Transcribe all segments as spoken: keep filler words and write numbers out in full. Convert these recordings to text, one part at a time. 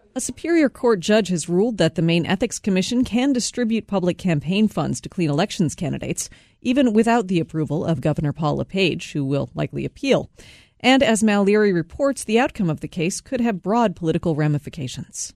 A Superior Court judge has ruled that the Maine Ethics Commission can distribute public campaign funds to clean elections candidates, even without the approval of Governor Paul LePage, who will likely appeal. And as Mal Leary reports, the outcome of the case could have broad political ramifications.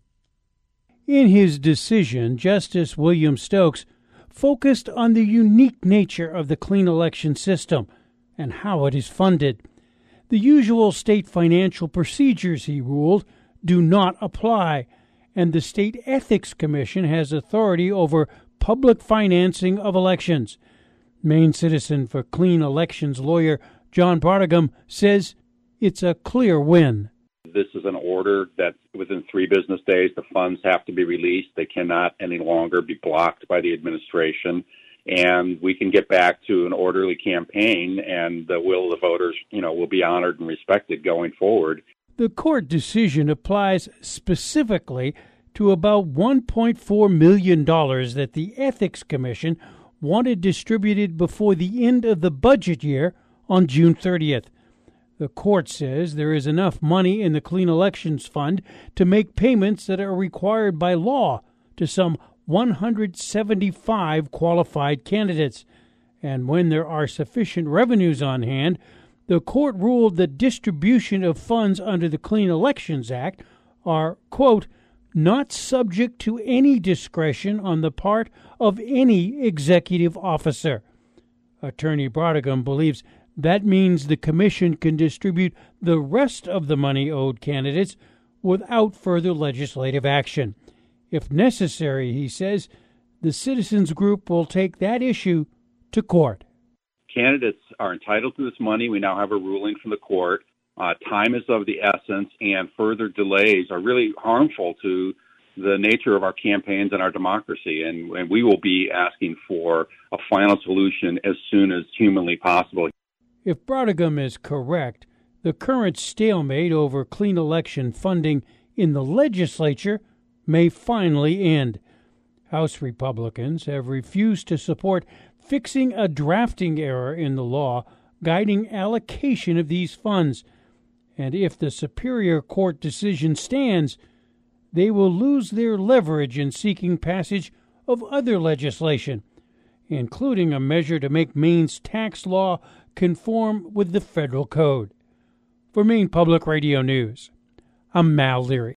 In his decision, Justice William Stokes focused on the unique nature of the clean election system and how it is funded. The usual state financial procedures, he ruled, do not apply, and the State Ethics Commission has authority over public financing of elections. Maine Citizen for Clean Elections lawyer John Brautigam says it's a clear win. This is an order that within three business days the funds have to be released. They cannot any longer be blocked by the administration, and we can get back to an orderly campaign, and the will of the voters, you know, will be honored and respected going forward. The court decision applies specifically to about one point four million dollars that the Ethics Commission wanted distributed before the end of the budget year on June thirtieth. The court says there is enough money in the Clean Elections Fund to make payments that are required by law to some one hundred seventy-five qualified candidates. And when there are sufficient revenues on hand, the court ruled that distribution of funds under the Clean Elections Act are, quote, not subject to any discretion on the part of any executive officer. Attorney Brautigam believes that means the commission can distribute the rest of the money owed candidates without further legislative action. If necessary, he says, the citizens group will take that issue to court. Candidates are entitled to this money. We now have a ruling from the court. Uh, time is of the essence, and further delays are really harmful to the nature of our campaigns and our democracy. And, and we will be asking for a final solution as soon as humanly possible. If Brautigam is correct, the current stalemate over clean election funding in the legislature may finally end. House Republicans have refused to support fixing a drafting error in the law guiding allocation of these funds. And if the Superior Court decision stands, they will lose their leverage in seeking passage of other legislation, including a measure to make Maine's tax law conform with the federal code. For Maine Public Radio News, I'm Mal Leary.